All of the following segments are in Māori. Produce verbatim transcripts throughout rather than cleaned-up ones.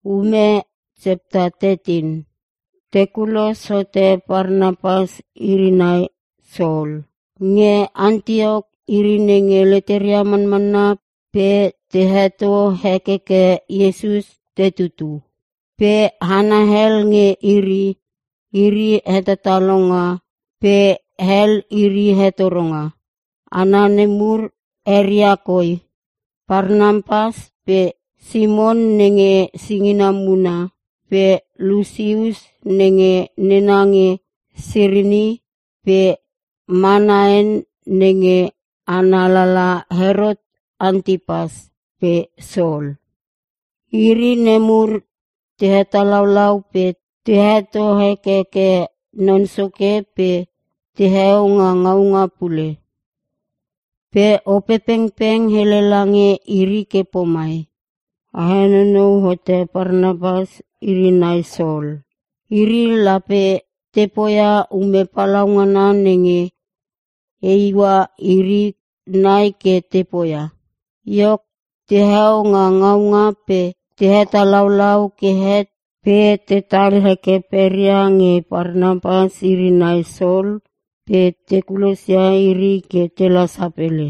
Ume chapter thirteen. Tekulos hote Barnabas irinai Saul. Nge Antioch irine nge leteria manmana pe teheto hekeke Yesus tetutu. Pe hanahel nge iri, iri hetatalonga, pe hel iri hetoronga. Ananemur eriakoi, Barnabas pe Simon nenge singinamuna, pe Lucius nenge nenange Sirini, pe Manaen nenge analala Herod Antipas, pe Saul. Iri nemur tehetalaulau pe teheto hekeke nonsoke pe teheunga ngaunga pule. Pe opepeng-peng helelange iri ke pomai. Ahenono hote Barnabas irinai Saul. Iri lape tepoya ume palaungana nenge eiwa iri nai ke tepoya. Yok tehau nga ngaunga pe teheta laulau kehet pe tetal heke peria nge Barnabas irinai Saul pe tekulosia iri ke telasapele.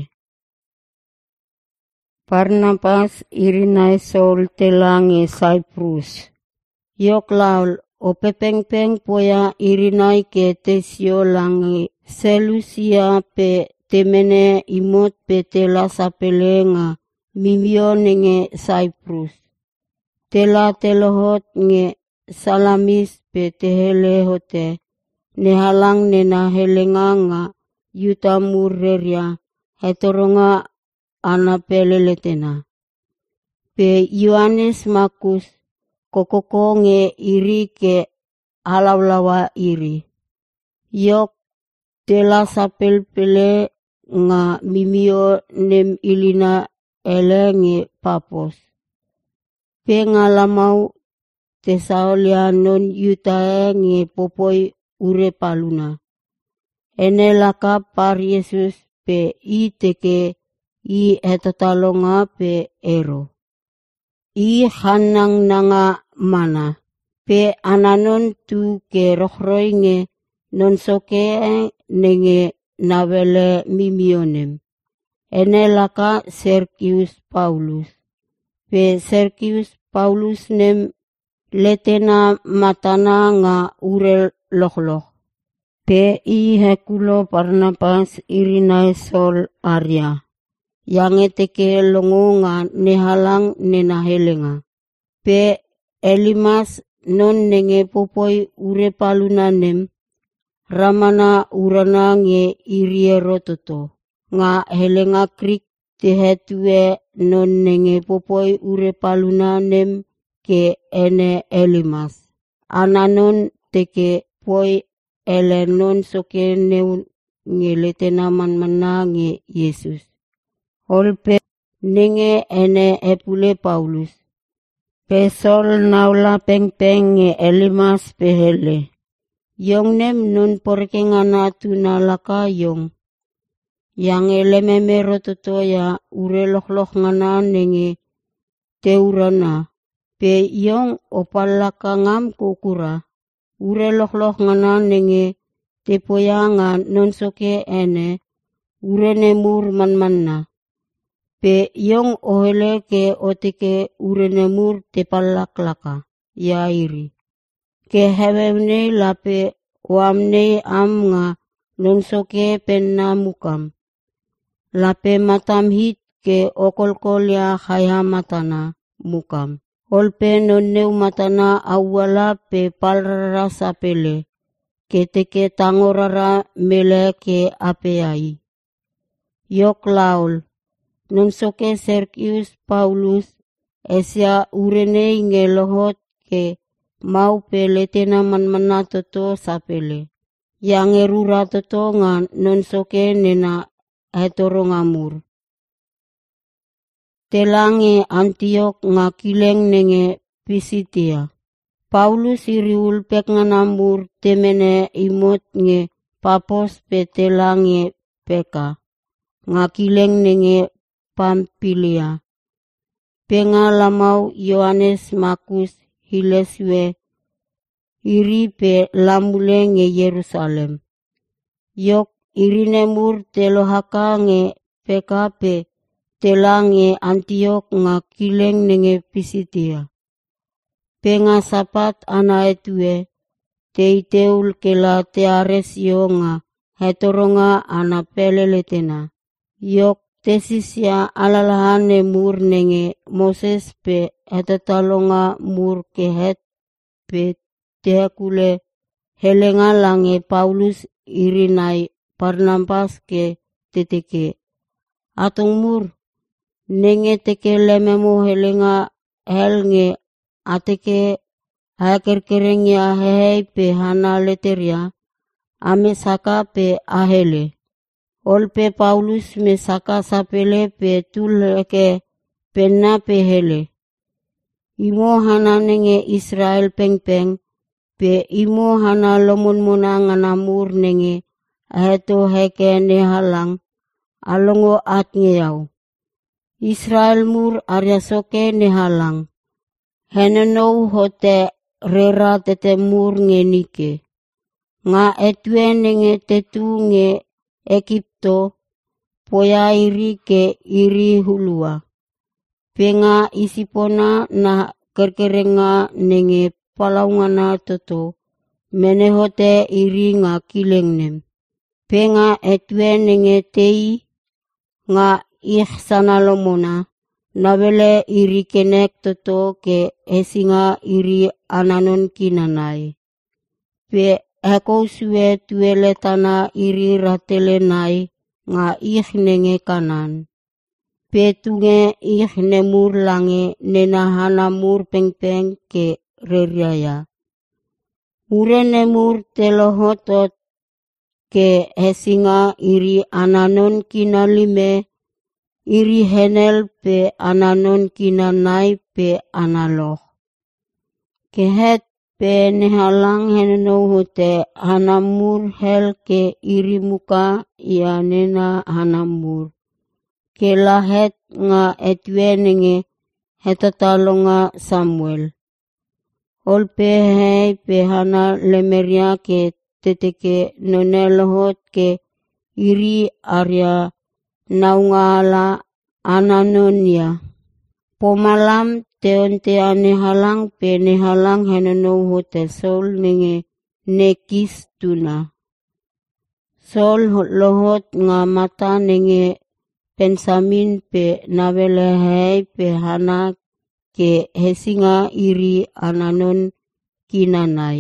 Barnabas irinai Saul telange Cyprus. Yok laul opepeng-peng poya irinai ke tesio lange Selusia pe temene imot pe telasapele nga mimio nenge Cyprus. Tela telohot nge Salamis pe tehele hote. Nehalang nena helenga nga yutamur reria hetoronga anapeleletena. Pe Yohanes Markus kokoko nge iri ke halaulawa iri. Yok tela sapelpele nga mimio nem ilina ele nge Papos. Pe ngalamau tesaulia non yutae nge popoi ure paluna. Ene laka par Yesus pe i teke i hetatalonga pe ero. I hanang nanga mana. Pe ananon tu ke rohroi nge nonsoke nenge navele mimionem. Ene laka Sergius Paulus. Pe Sergius Paulus nem letena matana nga ure lokhloh. Pe i hekulo Barnabas irinai Saul Arya. Yang eteke longo nga nehalang nenahelenga. Pe Elimas non nenge popoi ure palunanem. Ramana urana nge iriero toto. Nga helenga krik tehetue non nenge popoi ure palunanem ke ene Elimas. Ananon teke poi ele non soke neun nge letena manmana nge Yesus. Holpe nenge ene epule Paulus. Pe Saul naula peng-peng nge Elimas pehele. Yong nem non porkengana tunalaka yong. Yang elememe rototo ya ure loh-loh ngana nenge teurana. Pe yong opalaka ngam kukura. Ure loh-loh ngana nenge tepoyanga nonsoke ene. Ure nemur manmanna. Pe yong ohele ke otike ure nemur tepalaklaka. Ya iri. Ke hewemne lape wamne am nga nonsoke penna mukam. Lape matam hit ke okolkol ya khaya matana mukam. Olpe nonneu matana awala pe palrara sapele. Keteke tangorara mele ke apeai. Yok laul. Nonsoke Sergius Paulus esya urene nge lohot ke mau pe letena manmana toto sapele. Yang erura toto nga nonsoke nena hetorongamur. Telange Antioch nga kileng nenge Pisitia. Paulus iriul pek nganamur temene imot nge Papos pe telange peka. Nga kileng nenge Pampilia. Penga lamau Yohanes Markus hileswe iri pe lamule nge Yerusalem. Yok irine mur telohaka nge pekape telange Antiok nga kileng nenge Pisidia. Penga sapat ana etue teiteul kela tearesio nga hetoronga ana peleletena. Yok tesisya alalahane mur nenge Moses pe hetatalonga mur kehet pe tehakule helenga lange Paulus irinai Barnabas ke teteke. Atong mur nenge teke lememo helenga helnge ateke hakerkerengya hehei pe hana leteria ame saka pe ahele. Olpe Paulus me saka sapele pe tuleke penna pe hele. Imo hana nenge Israel pengpeng pe imo hana lomon mona ngana mur nenge aheto heke nehalang alongo at ngeyau. Israel mur arya soke nehalang. Henenou hote rera tete mur nge nike. Nga etue nenge tetu nge Ekipto poya iri ke iri hulua. Penga isipona na kerkerenga nenge palaungana toto menehote iri nga kilengnem. Penga etue nenge tei nga ihsana lomona nabele iri kenek toto ke esinga iri ananon kinanai. Pe heko suwe tuele tana iri ratele nai nga ih nenge kanan. Pe tunge ih nemur lange nena hana mur pengpeng ke reriaya. Ure nemur telohotot ke hesinga iri ananon kinalime iri henel pe ananon kinanai pe analoh. Kehet pe nehalang heneno hote hanamur hel ke iri muka ya nena hanamur. Ke lahet nga etwe nenge hetatalonga Samuel. Olpe hei pe hana lemeria ke teteke nonelohot ke iri arya naungala ananonia. Pomalam teonte anehalang pe nehalang heneno hote Sol nenge nekis tuna. Sol lohot nga mata nenge pensamin pe nabele hei pe hana ke hesinga iri ananon kinanai.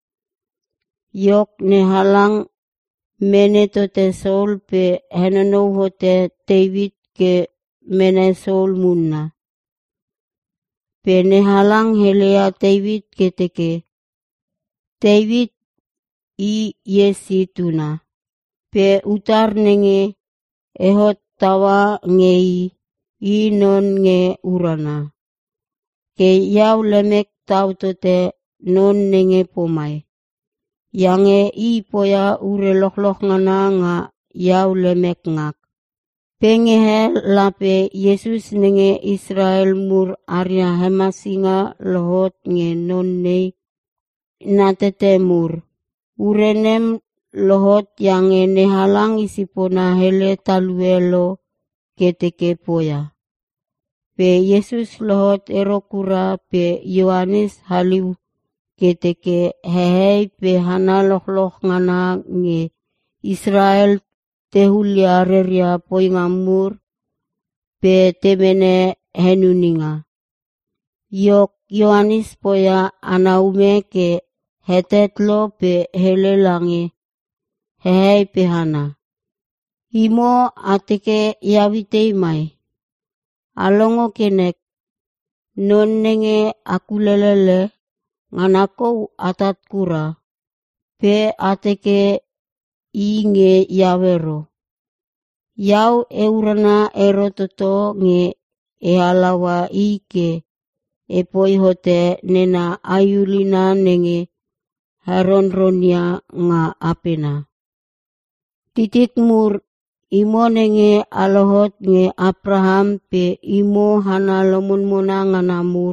Yok nehalang menetote Sol pe heneno hote David ke mene Sol munna. Pe nehalang helea David ke teke. David i Yesi tuna. Pe utar nenge ehot tawa ngei i non nge urana. Ke yau lemek tau tote non nenge pomai. Yange i poya ure lokhlok ngana nga yau lemek ngak. Pengehe lape Yesus nenge Israel mur arya hemasinga lohot nge non nei natete mur. Urenem lohot yange nehalang isipona hele taluelo keteke poya. Pe Yesus lohot erokura pe Yohanes haliu keteke hehei pe hana lokhlok ngana nge Israel tehulia reria poingamur pe temene henuninga. Yok Yohanes poya anaume ke hetetlo pe hele lange hehei pe hana. Imo ateke yawitei mai. Alongo kenek non nenge akulelele nganakou atat kura. Pe ateke inge yawero. Yau eurana erototo nge ehalawa ike epoi hote nena ayulina nenge haronronia nga apena. Titit mur imo nenge alohot nge Abraham pe imo hana lomun mona nganamur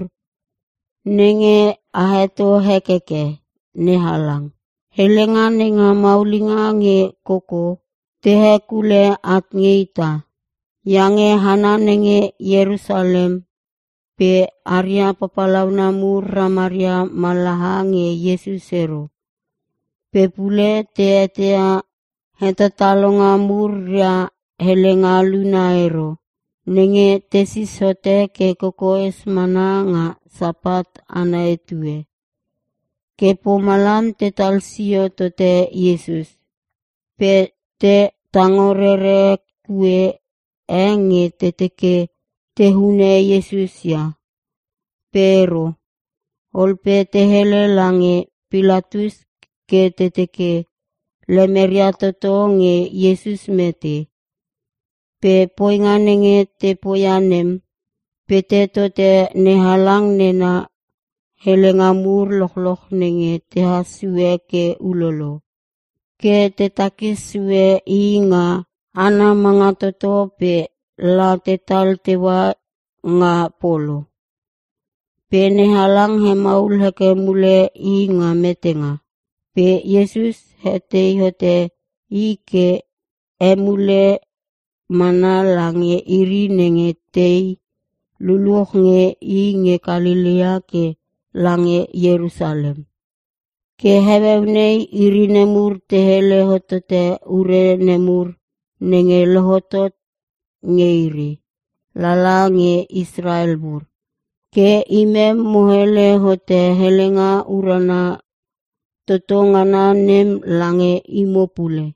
nenge aheto hekeke nehalang. Helenga nenga maulinga nge koko tehe kule at ngeita. Yange hana nenge Yerusalem pe arya papalauna mur ramaria malaha nge Yesusero. Pe pule tea tea heta talonga mur ya helenga lunaero. Nenge tesis hote ke kokoes mana nga sapat ana etue. Ke pomalam te talsio tote Yesus. Pe te tangorere kue enge teteke tehune Yesus ya. Pero olpe tehele lange Pilatus ke teteke lemeria toto nge Yesus mete. Pe poinga nenge te poyanem. Pe te tote nehalang nena helenga mur loh-loh nenge te hasue ke ulolo. Ke te takisue inga ana mga toto pe la te tal tewa nga polo. Pe nehalang he maul heke mule inga metenga. Pe Yesus hete ihote ike emule mana lange iri nenge tei luluh nge inge Galilea ke lange Yerusalem. Ke hebevnei iri nemur tehe lehotote ure nemur nenge lehotot nge iri. Lala nge Israel mur. Ke imem mohele hote helenga urana totongana nem lange imopule.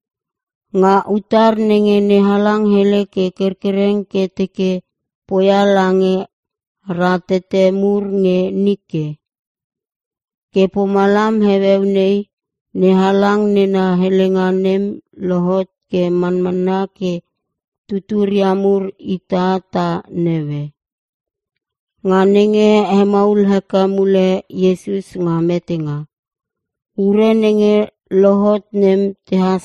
Nga utar nenge nehalang hele ke kerkereng ke teke poya lange ratete mur nge nike. Ke pomalam hebevnei nehalang nena helenga nem lohot ke manmana ke tuturiamur ita ta neve. Nga nenge hemaul heka mule Yesus nga metenga. Ure nenge lohot nem tehas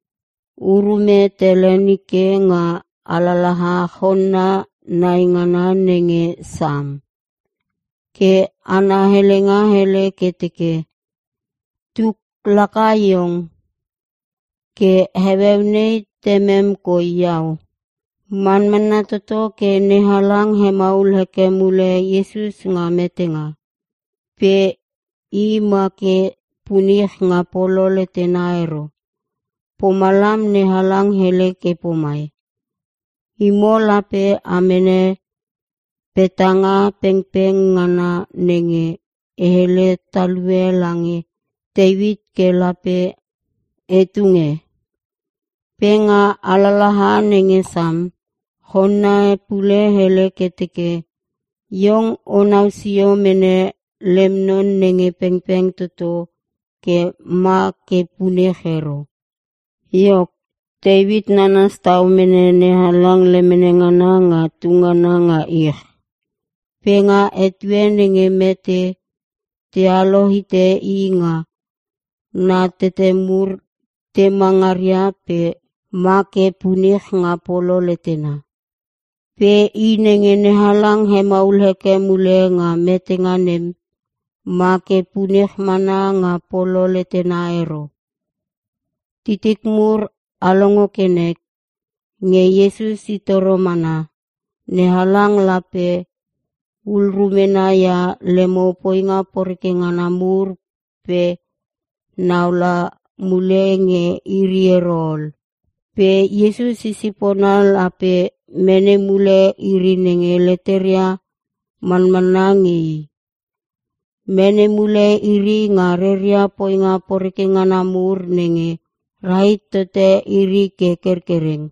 urume telenike nga alalaha honna naingana nenge sam. Ke ana helenga hele keteke tuk lakayong ke hebevnei temem ko yau. Manmana toto ke nehalang hemaul heke mule Yesus nga metenga. Pe ima ke punih nga polo letenaero. Pomalam nehalang hele ke pomai. Imo lape amene petanga pengpeng ngana nenge ehele talue lange tewit ke lape etunge. Penga alalaha nenge sam. Honna pule hele keteke. Yong onausio mene lemnon nenge pengpeng toto ke ma ke pune hero. Yok, David nanas tau mene nehalang lemene ngana nga tungana nga ih. Penga etue nenge mete te alohite inga na tetemur te mangaria pe ma ke punih nga polo letena. Pe inenge nehalang hemaul heke mule nga metenga nem ma ke punih mana nga polo letena ero. Titik mur alongo kenek nge Yesus itoro mana nehalang lape ulrumena ya lemo poinga porke ngana mur pe naula mule nge irierol. Pe Yesus isiponal ape mene mule iri nenge leteria manmanangi. Mene mule iri ngareria poinga porke ngana mur nenge rahit tote iri ke kerkereng.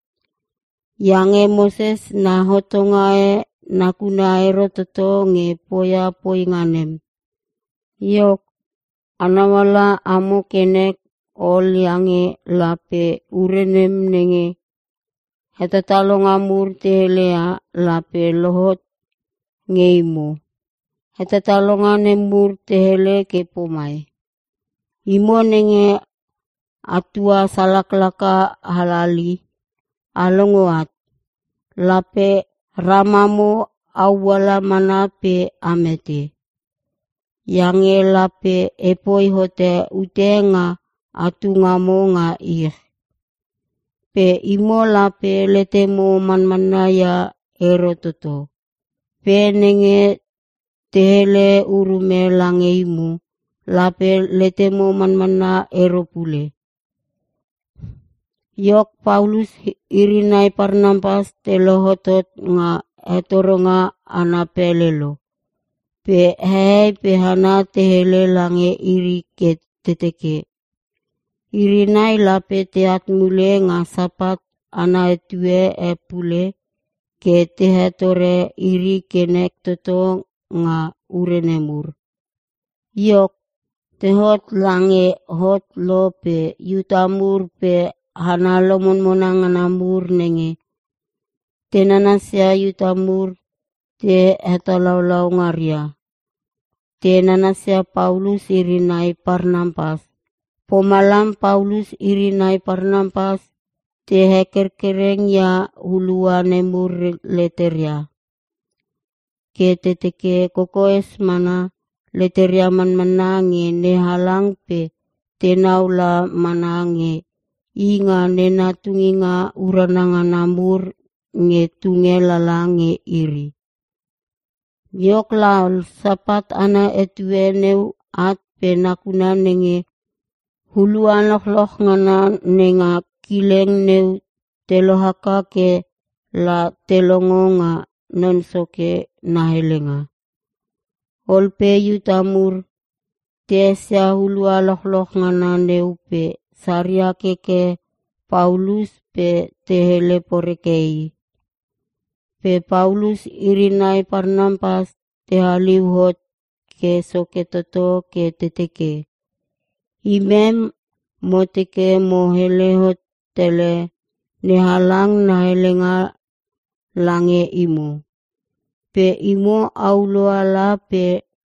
Yange Moses na hotongae nakuna ero toto nge poya poinganem. Yok anawala amo kenek ol yange lape urenem nenge hetatalong amur tehelea lape lohot ngeimo. Hetatalonganem mur tehele ke pomai. Imo nenge atua salaklaka halali alongoat. Lape ramamo awala mana pe amete. Yange lape epoi hote utenga atungamo nga ir. Pe imo lape letemo manmanaya erototo. Pe nenge tehele urume lange imu. Lape letemo manmana eropule. Yok Paulus irinai Barnabas telohotot nga etoronga anapelelo. Pe hei pe hana tehele lange iri ke teteke. Irinai lape teat mule nga sapat ana etue e pule ke tehetore iri kenek toto nga urenemur. Yok tehot lange hot lo pe yutamur pe hana lomon monanganamur nenge. Tenanasya yutamur te hetalaulau ngaria. Tenanasya Paulus irinai Barnabas. Pomalam Paulus irinai Barnabas te hekerkereng ya hulua nemur leteria. Ke teteke kokoes mana leteria man manange ne halang pe tenaula manange. Inga nena tunginga urananga namur nge tunge lalange iri. Yok laul sapat ana etue neu at pe nakuna nenge hulua lokloh ngana nenga kileng neu telohaka ke la telongo nga nonsoke nahelenga. Olpe yutamur tesya hulua lokloh ngana neu pe saria keke Paulus pe tehele porekei. Pe Paulus irinai Barnabas tehaliuhot ke soke toto ke teteke. Imem moteke mohelehot tele nehalang nahelenga lange imo. Pe imo auloala pe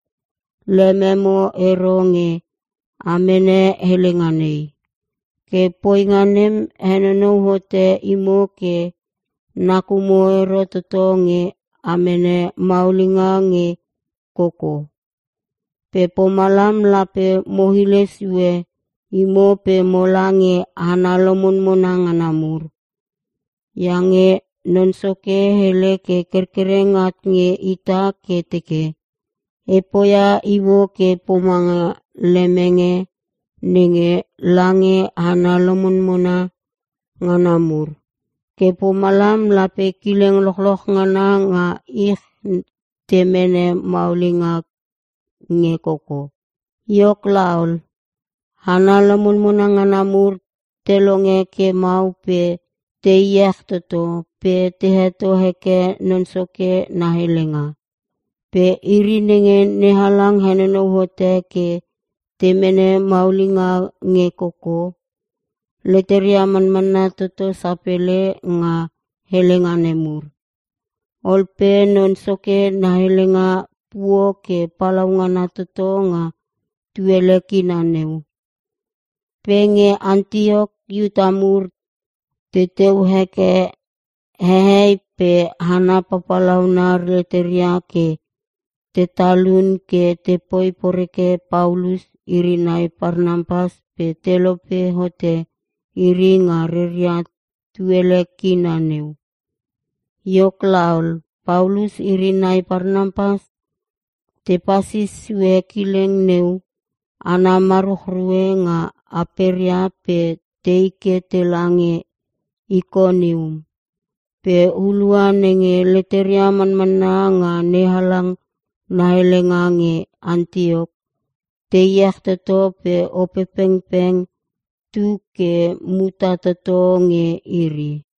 lememo eronge amene helenganei. Ke poinganem henono hote imo ke nakumo ero totonge amene maulinga nge koko. Pe pomalam lape mohilesue imo pe molange hanalomon monanganamur. Yange nonsoke hele ke kerkerengat nge ita ke teke. Epoya iwo ke pomanga lemenge nenge lange hanalomon mona nganamur. Ke pomalam lape kileng lokloh ngana nga ik temene maulinga nge koko. Yok laul. Hanalomon mona nganamur telonge ke mau pe te iyah toto pe teheto heke nonsoke nahelenga. Pe iri nenge nehalang henono hote ke temene maulinga nge koko. Leteria manmana toto sapele nga helenga nemur. Olpe nonsoke nahelenga puo ke palaungana toto nga tuele kinaneu. Penge Antiok yutamur teteu heke hehei pe hana papalaunar leteria ke tetalun ke tepoi poreke Paulus irinai Barnabas pe telope hote iri ngareria tuele kinaneu. Yok laul Paulus irinai Barnabas te pasis sue kileng neu ana maruh rue nga aperia pe teike telange Ikonium. Pe ulua nenge leteria manmana nga nehalang nahelenga nge Antiok. Teyah toto pe ope peng peng tu ke muta toto nge iri.